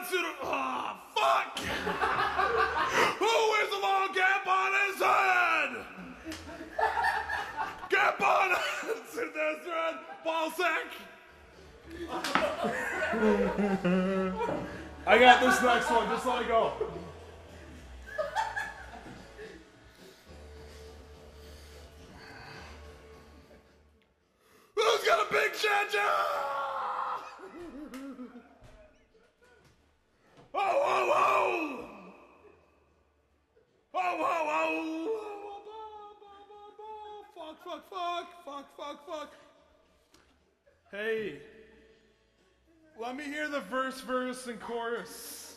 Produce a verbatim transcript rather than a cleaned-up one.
suit of... Oh, fuck! Who wears a long cap on his head? Cap on! Sit there, thread, ball sack. I got this next one, just let it go. Who's got a big cha-cha? Oh, oh, oh! Oh, oh, oh! Fuck, fuck, fuck, fuck, fuck, fuck. Hey, let me hear the verse, verse, and chorus.